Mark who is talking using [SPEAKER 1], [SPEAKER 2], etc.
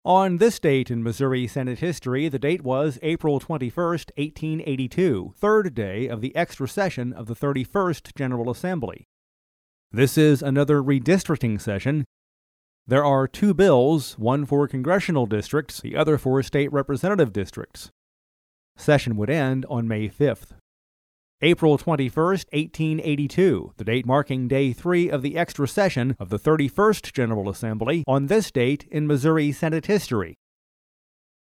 [SPEAKER 1] On this date in Missouri Senate history, the date was April 21st, 1882, third day of the extra session of the 31st General Assembly. This is another redistricting session. There are two bills, one for congressional districts, the other for state representative districts. Session would end on May 5th. April 21st, 1882, the date marking Day 3 of the extra session of the 31st General Assembly, on this date in Missouri Senate history.